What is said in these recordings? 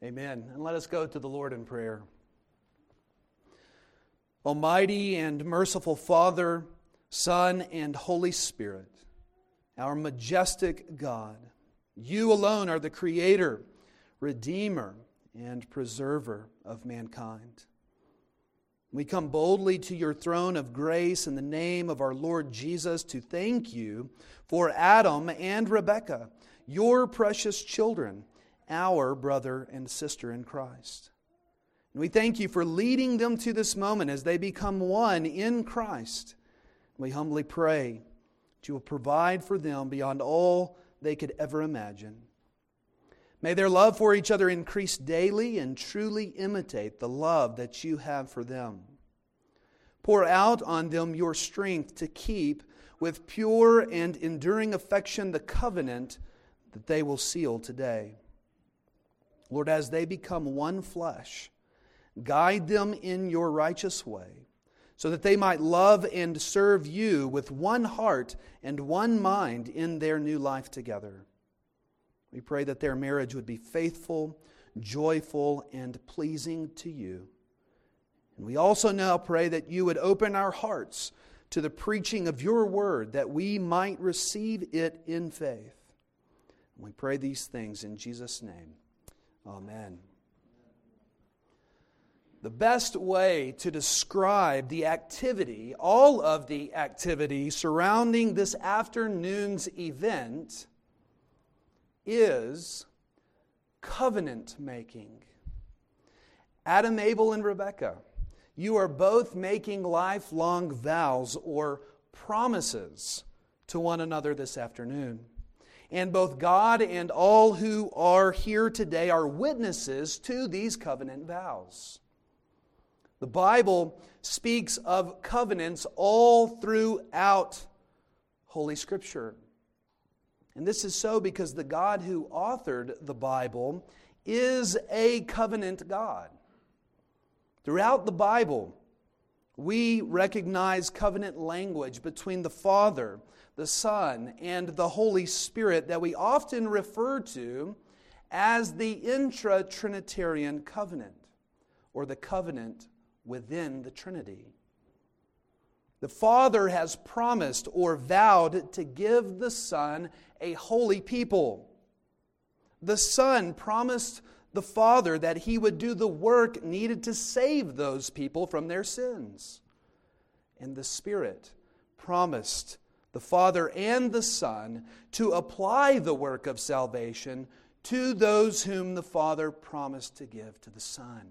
Amen. And let us go to the Lord in prayer. Almighty and merciful Father, Son, and Holy Spirit, our majestic God, you alone are the Creator, Redeemer, and Preserver of mankind. We come boldly to your throne of grace in the name of our Lord Jesus to thank you for Adam and Rebekah, your precious children, our brother and sister in Christ. And we thank you for leading them to this moment as they become one in Christ. We humbly pray that you will provide for them beyond all they could ever imagine. May their love for each other increase daily and truly imitate the love that you have for them. Pour out on them your strength to keep with pure and enduring affection the covenant that they will seal today. Lord, as they become one flesh, guide them in your righteous way, so that they might love and serve you with one heart and one mind in their new life together. We pray that their marriage would be faithful, joyful, and pleasing to you. And we also now pray that you would open our hearts to the preaching of your word, that we might receive it in faith. And we pray these things in Jesus' name. Amen. The best way to describe the activity, all of the activity surrounding this afternoon's event, is covenant making. Adam, Abel, and Rebekah, you are both making lifelong vows or promises to one another this afternoon. And both God and all who are here today are witnesses to these covenant vows. The Bible speaks of covenants all throughout Holy Scripture. And this is so because the God who authored the Bible is a covenant God. Throughout the Bible, we recognize covenant language between the Father, the Son, and the Holy Spirit that we often refer to as the intra-Trinitarian covenant, or the covenant within the Trinity. The Father has promised or vowed to give the Son a holy people. The Son promised the Father that He would do the work needed to save those people from their sins. And the Spirit promised the Father and the Son to apply the work of salvation to those whom the Father promised to give to the Son.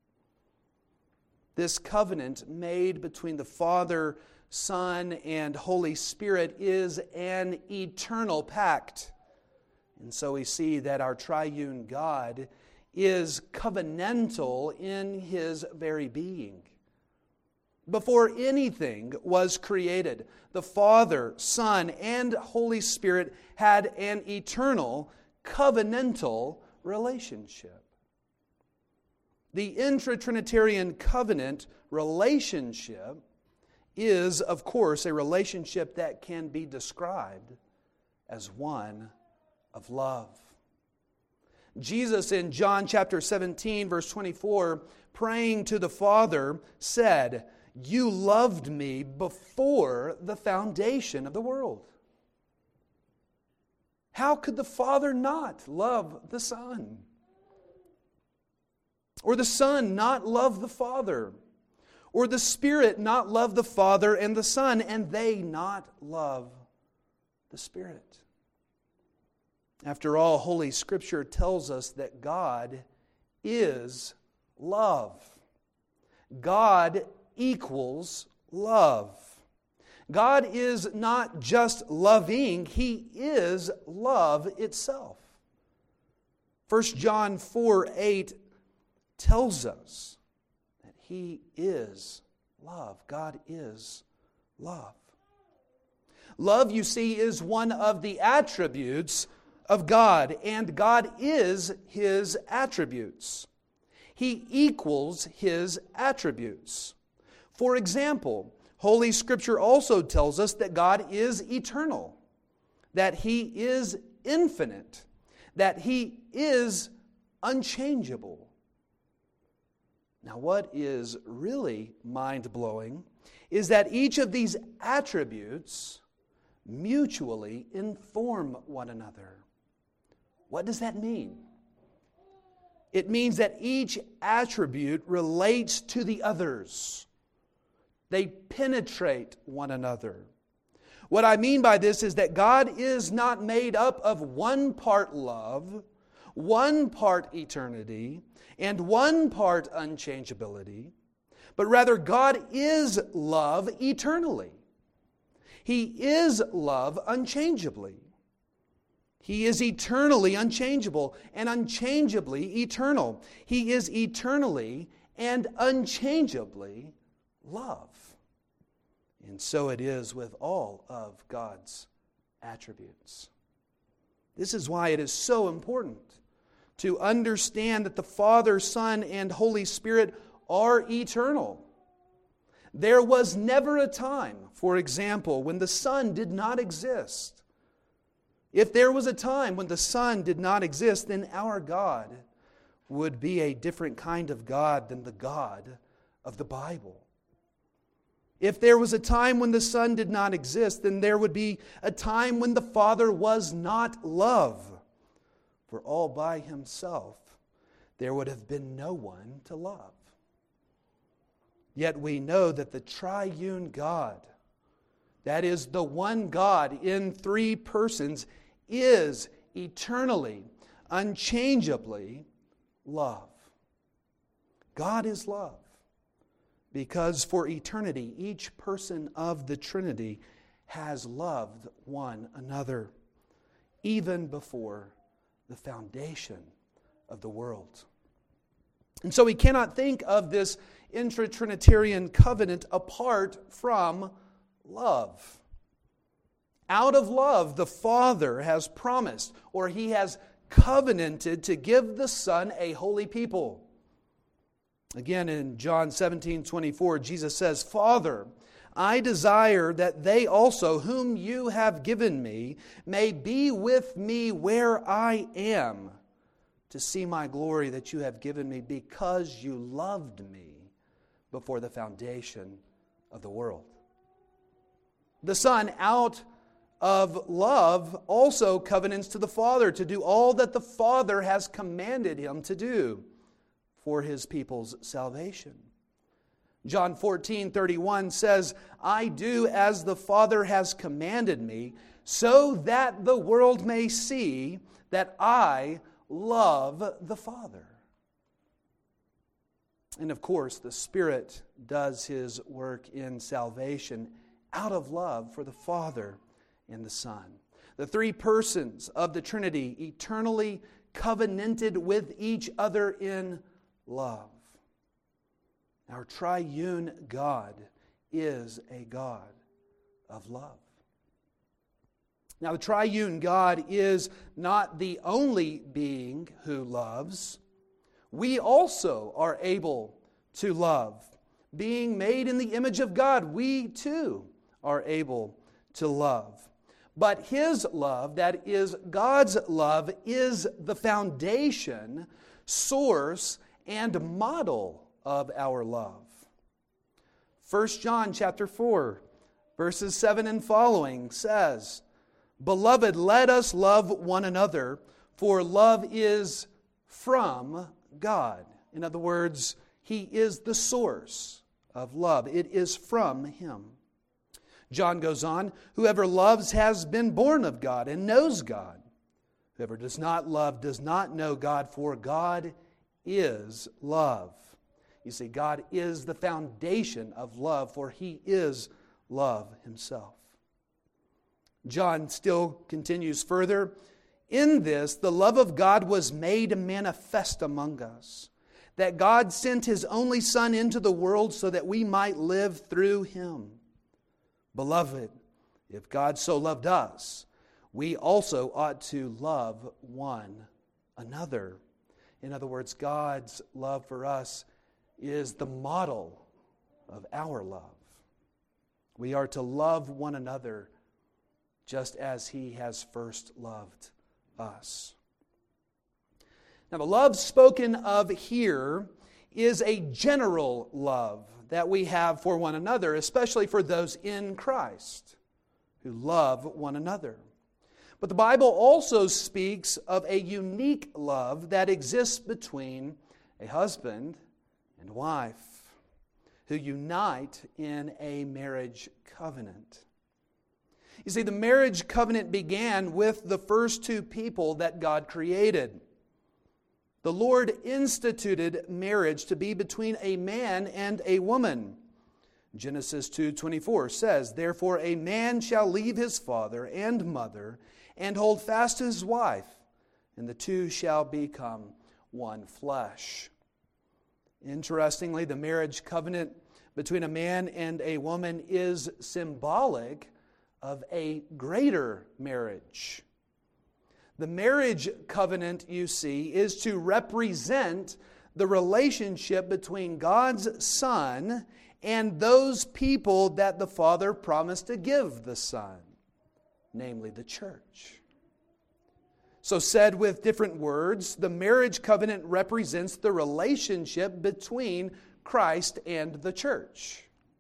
This covenant made between the Father, Son, and Holy Spirit is an eternal pact. And so we see that our triune God is covenantal in His very being. Before anything was created, the Father, Son, and Holy Spirit had an eternal covenantal relationship. The intra-Trinitarian covenant relationship is, of course, a relationship that can be described as one of love. Jesus in John chapter 17, verse 24, praying to the Father, said, "You loved me before the foundation of the world." How could the Father not love the Son? Or the Son not love the Father? Or the Spirit not love the Father and the Son, and they not love the Spirit? After all, Holy Scripture tells us that God is love. God equals love. God is not just loving, He is love itself. 1 John 4:8 tells us that He is love. God is love. Love, you see, is one of the attributes of God, and God is His attributes. He equals His attributes. For example, Holy Scripture also tells us that God is eternal, that He is infinite, that He is unchangeable. Now, what is really mind-blowing is that each of these attributes mutually inform one another. What does that mean? It means that each attribute relates to the others. They penetrate one another. What I mean by this is that God is not made up of one part love, one part eternity, and one part unchangeability, but rather God is love eternally. He is love unchangeably. He is eternally unchangeable and unchangeably eternal. He is eternally and unchangeably love. And so it is with all of God's attributes. This is why it is so important to understand that the Father, Son, and Holy Spirit are eternal. There was never a time, for example, when the Son did not exist. If there was a time when the Son did not exist, then our God would be a different kind of God than the God of the Bible. If there was a time when the Son did not exist, then there would be a time when the Father was not love. For all by Himself, there would have been no one to love. Yet we know that the triune God, that is the one God in three persons, is eternally, unchangeably love. God is love because for eternity, each person of the Trinity has loved one another, even before the foundation of the world. And so we cannot think of this intra-Trinitarian covenant apart from love. Out of love, the Father has promised, or He has covenanted to give the Son a holy people. Again, in John 17:24, Jesus says, "Father, I desire that they also, whom you have given me, may be with me where I am, to see my glory that you have given me, because you loved me before the foundation of the world." The Son, out of love, also covenants to the Father to do all that the Father has commanded Him to do for His people's salvation. John 14:31 says, "I do as the Father has commanded me, so that the world may see that I love the Father." And of course, the Spirit does His work in salvation out of love for the Father and the Son. The three persons of the Trinity eternally covenanted with each other in love. Our triune God is a God of love. Now, the triune God is not the only being who loves. We also are able to love. Being made in the image of God, we too are able to love. But His love, that is God's love, is the foundation, source, and model of our love. 1 John chapter 4, verses 7 and following says, "Beloved, let us love one another, for love is from God." In other words, He is the source of love. It is from Him. John goes on, "Whoever loves has been born of God and knows God. Whoever does not love does not know God, for God is love." You see, God is the foundation of love, for He is love Himself. John still continues further, "In this, the love of God was made manifest among us, that God sent His only Son into the world so that we might live through Him. Beloved, if God so loved us, we also ought to love one another." In other words, God's love for us is the model of our love. We are to love one another just as He has first loved us. Now, the love spoken of here is a general love that we have for one another, especially for those in Christ who love one another. But the Bible also speaks of a unique love that exists between a husband and wife who unite in a marriage covenant. You see, the marriage covenant began with the first two people that God created. The Lord instituted marriage to be between a man and a woman. Genesis 2:24 says, "Therefore a man shall leave his father and mother and hold fast to his wife, and the two shall become one flesh." Interestingly, the marriage covenant between a man and a woman is symbolic of a greater marriage. The marriage covenant, you see, is to represent the relationship between God's Son and those people that the Father promised to give the Son, namely the church. So said with different words, the marriage covenant represents the relationship between Christ and the church.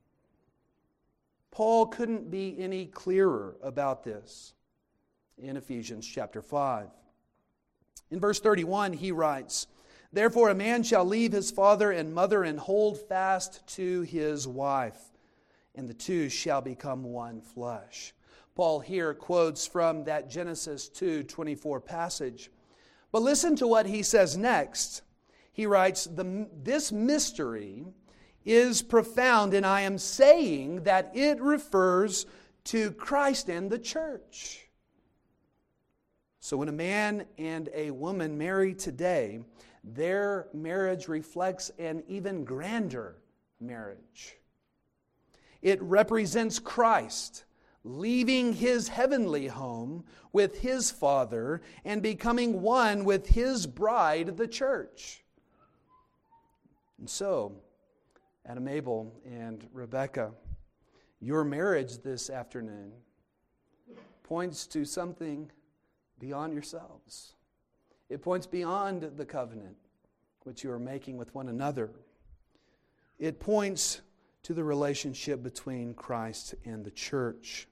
Paul couldn't be any clearer about this in Ephesians chapter 5. In verse 31, he writes, "Therefore a man shall leave his father and mother and hold fast to his wife, and the two shall become one flesh." Paul here quotes from that Genesis 2:24 passage. But listen to what he says next. He writes, "This mystery is profound, and I am saying that it refers to Christ and the church." So when a man and a woman marry today, their marriage reflects an even grander marriage. It represents Christ leaving His heavenly home with His Father and becoming one with His bride, the church. And so, Adam Abel and Rebecca, your marriage this afternoon points to something beyond yourselves. It points beyond the covenant which you are making with one another. It points to the relationship between Christ and the church.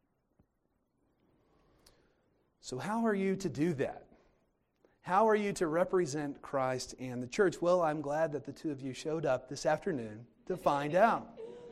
So how are you to do that? How are you to represent Christ and the church? Well, I'm glad that the two of you showed up this afternoon to find out.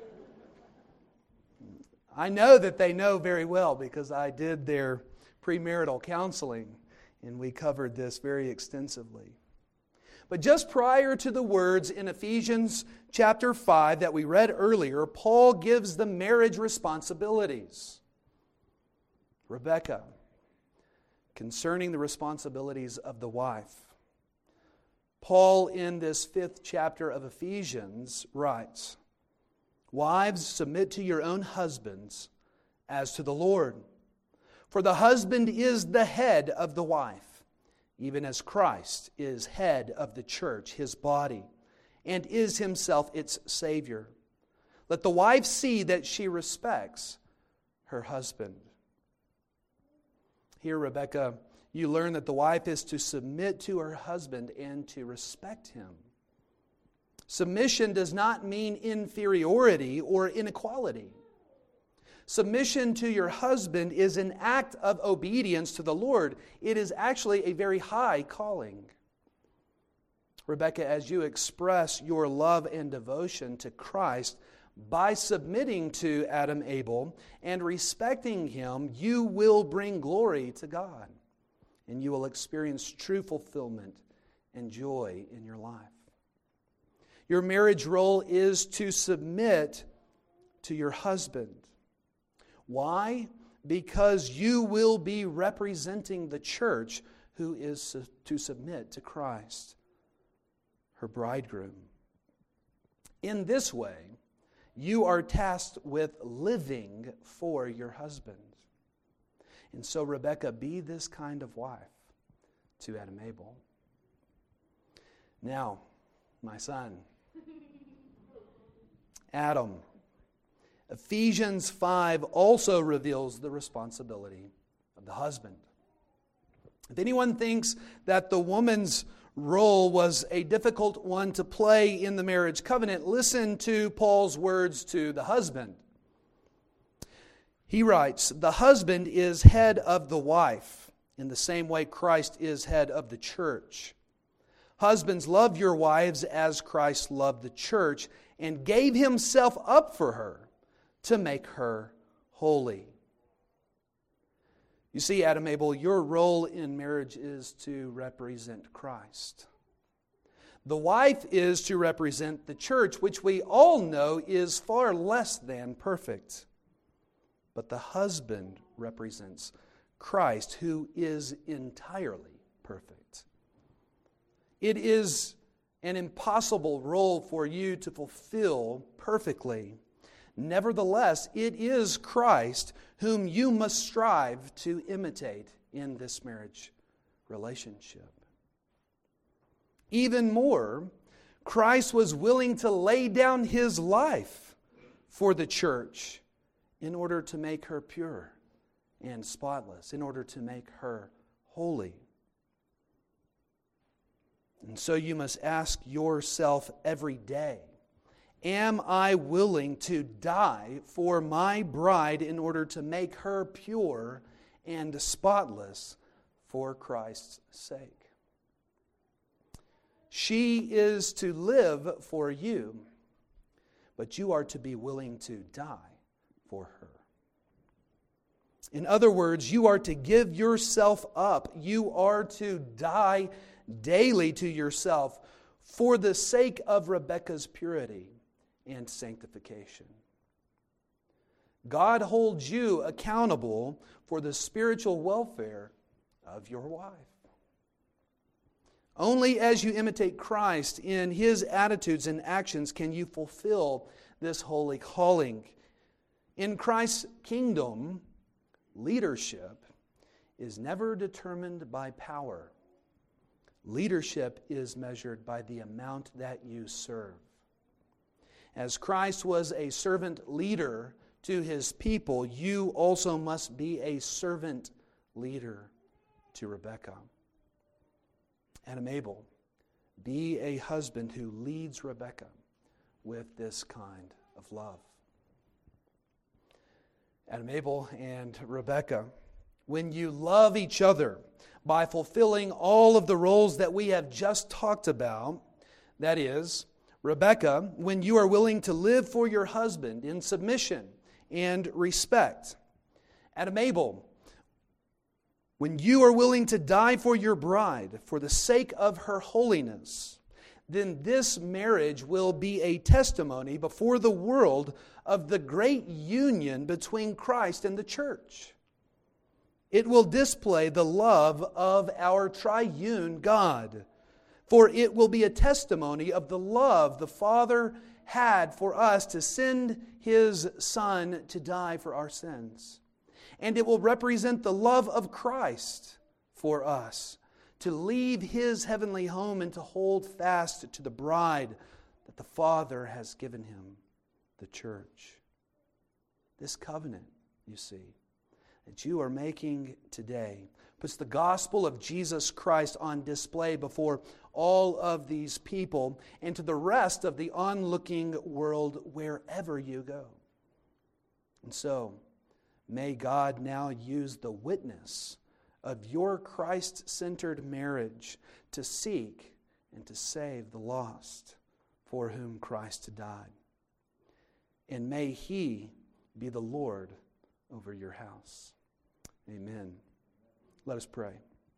I know that they know very well because I did their premarital counseling, and we covered this very extensively. But just prior to the words in Ephesians chapter 5 that we read earlier, Paul gives the marriage responsibilities. Rebecca, concerning the responsibilities of the wife. Paul, in this 5th chapter of Ephesians, writes, "Wives, submit to your own husbands as to the Lord. For the husband is the head of the wife, even as Christ is head of the church, His body, and is Himself its Savior. Let the wife see that she respects her husband." Here, Rebecca, you learn that the wife is to submit to her husband and to respect him. Submission does not mean inferiority or inequality. Submission to your husband is an act of obedience to the Lord. It is actually a very high calling. Rebecca, as you express your love and devotion to Christ by submitting to Adam Abel and respecting him, you will bring glory to God, and you will experience true fulfillment and joy in your life. Your marriage role is to submit to your husband. Why? Because you will be representing the church who is to submit to Christ, her bridegroom. In this way, you are tasked with living for your husband. And so, Rebecca, be this kind of wife to Adam Abel. Now, my son, Adam, Ephesians 5 also reveals the responsibility of the husband. If anyone thinks that the woman's role was a difficult one to play in the marriage covenant, listen to Paul's words to the husband. He writes, "The husband is head of the wife, in the same way Christ is head of the church. Husbands, love your wives as Christ loved the church and gave himself up for her to make her holy." You see, Adam Abel, your role in marriage is to represent Christ. The wife is to represent the church, which we all know is far less than perfect. But the husband represents Christ, who is entirely perfect. It is an impossible role for you to fulfill perfectly. Nevertheless, it is Christ whom you must strive to imitate in this marriage relationship. Even more, Christ was willing to lay down his life for the church in order to make her pure and spotless, in order to make her holy. And so you must ask yourself every day, am I willing to die for my bride in order to make her pure and spotless for Christ's sake? She is to live for you, but you are to be willing to die for her. In other words, you are to give yourself up. You are to die daily to yourself for the sake of Rebekah's purity and sanctification. God holds you accountable for the spiritual welfare of your wife. Only as you imitate Christ in his attitudes and actions can you fulfill this holy calling. In Christ's kingdom, leadership is never determined by power. Leadership is measured by the amount that you serve. As Christ was a servant leader to his people, you also must be a servant leader to Rebekah. Adam Abel, be a husband who leads Rebekah with this kind of love. Adam Abel and Rebekah, when you love each other by fulfilling all of the roles that we have just talked about, that is, Rebekah, when you are willing to live for your husband in submission and respect. Adam Abel, when you are willing to die for your bride for the sake of her holiness, then this marriage will be a testimony before the world of the great union between Christ and the church. It will display the love of our triune God, for it will be a testimony of the love the Father had for us to send his Son to die for our sins. And it will represent the love of Christ for us, to leave his heavenly home and to hold fast to the bride that the Father has given him, the church. This covenant, you see, that you are making today puts the gospel of Jesus Christ on display before all of these people and to the rest of the onlooking world wherever you go. And so, may God now use the witness of your Christ-centered marriage to seek and to save the lost for whom Christ died. And may he be the Lord over your house. Amen. Let us pray.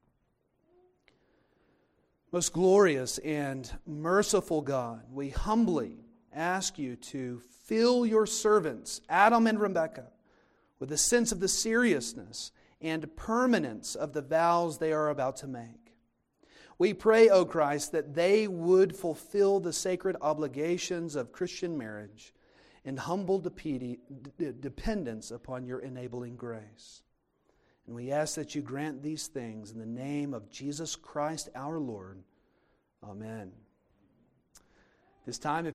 Most glorious and merciful God, we humbly ask you to fill your servants, Adam and Rebekah, with a sense of the seriousness and permanence of the vows they are about to make. We pray, O Christ, that they would fulfill the sacred obligations of Christian marriage in humble dependence upon your enabling grace. And we ask that you grant these things in the name of Jesus Christ our Lord. Amen. This time,